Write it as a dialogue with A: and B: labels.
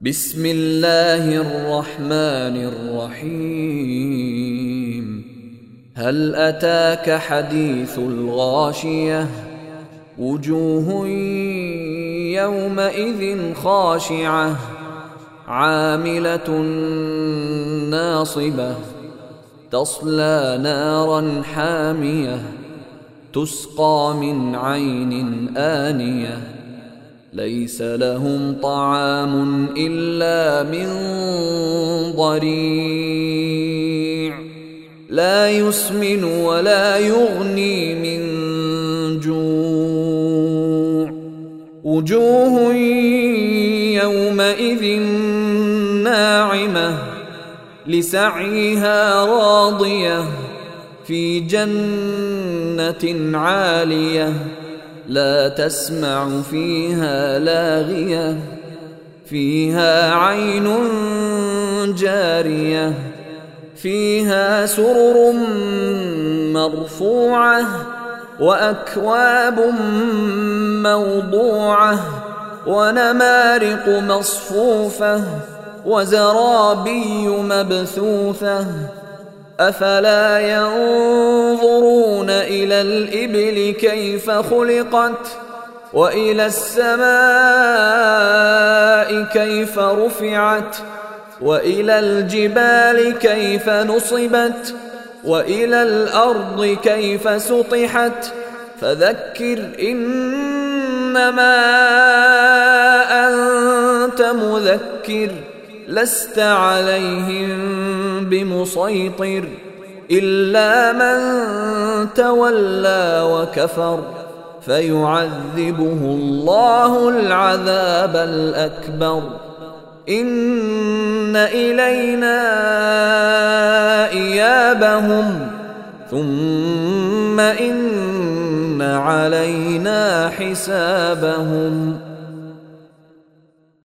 A: بسم الله الرحمن الرحيم. هل أتاك حديث الغاشية؟ وجوه يومئذ خاشعة عاملة ناصبة تصلى نارا حامية تسقى من عين آنية ليس لهم طعام إلا من ضريع لا يسمن ولا يغني من جوع. وجوه يومئذ ناعمة لسعيها راضية في جنة عالية لا تسمع فيها لاغية فيها عين جارية فيها سرر مرفوعة وأكواب موضوعة ونمارق مصفوفة وزرابي مبثوثة أفلا ينظرون إلى الإبل كيف خلقت وإلى السماء كيف رفعت وإلى الجبال كيف نصبت وإلى الأرض كيف سطحت فذكر إنما أنت مذكر لست عليهم بمسيطر إلا من تولى وكفر فيعذبه الله العذاب الأكبر. إن إلينا إيابهم ثم إن علينا حسابهم.